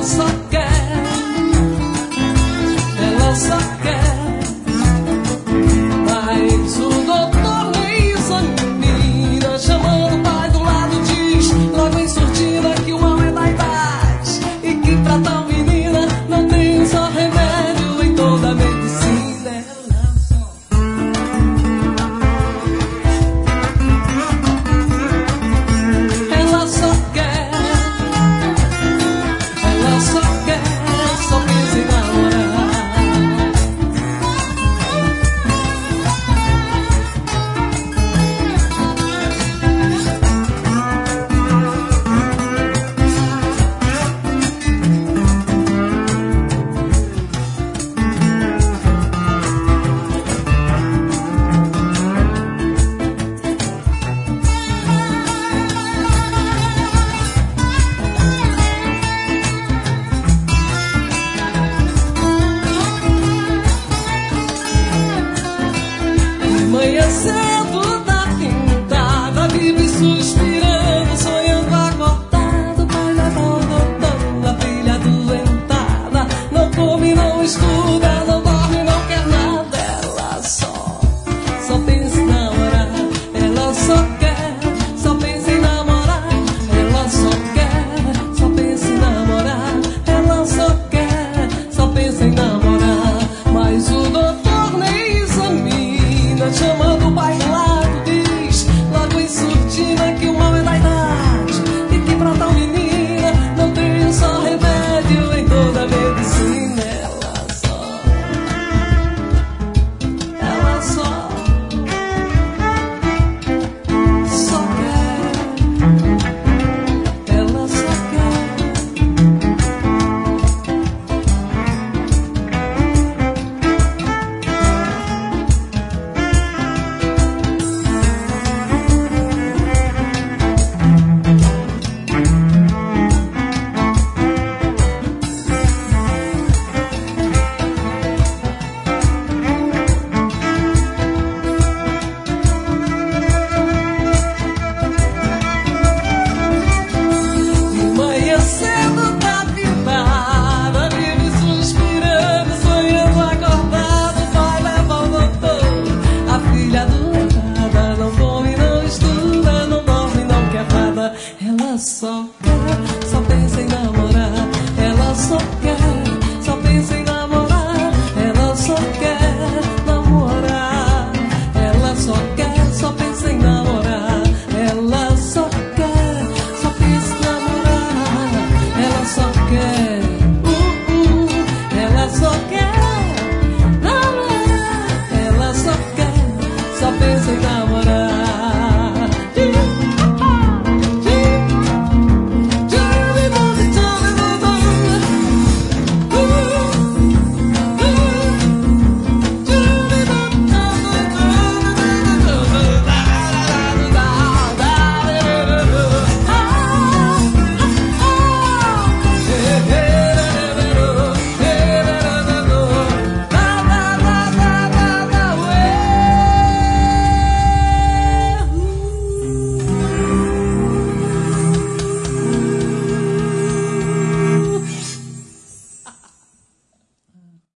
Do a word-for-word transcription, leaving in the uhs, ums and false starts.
só quer, ela só quer. Mas o doutor nem examina, chamando o pai do lado diz, logo em surdina, que o mal é da idade e que pra tal menina não tem só remédio em toda a medicina. Ela só quer, ela só quer, só pensa em namorar. Amanhecendo da pintada, vive suspirando, sonhando acordado. Pai leva o doutor, a filha adoentada, não come, não estuda, não dorme, não quer nada. Ela só, só pensa em namorar. Ela só quer, só pensa em namorar. Ela só quer, só pensa em namorar. Ela só quer, só pensa em namorar. Mas o doutor nem examina, chamando o pai do lado diz, logo em surdina, que o mal é da idade e que pra tal menina não tem só remédio em toda a medicina. Ela só, ela só, só quer, ela só quer. Amanhecendo da pintada, vive suspirando, sonhando acordado. O pai leva o doutor, a filha adoentada, não come, não estuda, não dorme, não quer nada. Ela só quer, só pensa em namorar. Ela só quer, só pensa em namorar. Ela só quer namorar. Ela só quer, só pensa em namorar. Ela só quer, só pensa em namorar. Ela só quer.